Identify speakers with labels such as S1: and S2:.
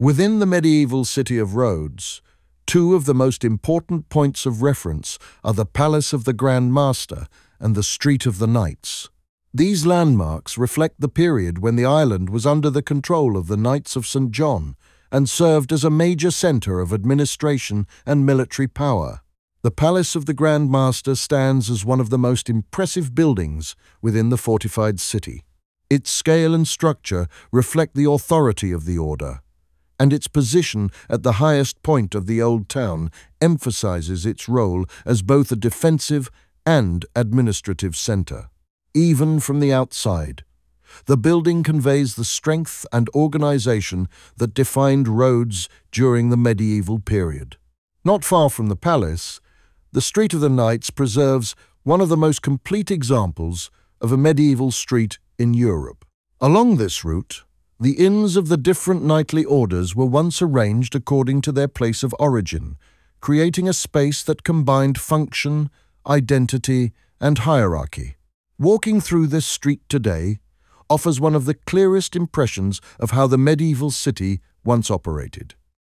S1: Within the medieval city of Rhodes, two of the most important points of reference are the Palace of the Grand Master and the Street of the Knights. These landmarks reflect the period when the island was under the control of the Knights of St. John and served as a major centre of administration and military power. The Palace of the Grand Master stands as one of the most impressive buildings within the fortified city. Its scale and structure reflect the authority of the order, and its position at the highest point of the old town emphasizes its role as both a defensive and administrative centre. Even from the outside, the building conveys the strength and organization that defined Rhodes during the medieval period. Not far from the palace, the Street of the Knights preserves one of the most complete examples of a medieval street in Europe. Along this route, the inns of the different knightly orders were once arranged according to their place of origin, creating a space that combined function, identity, and hierarchy. Walking through this street today offers one of the clearest impressions of how the medieval city once operated.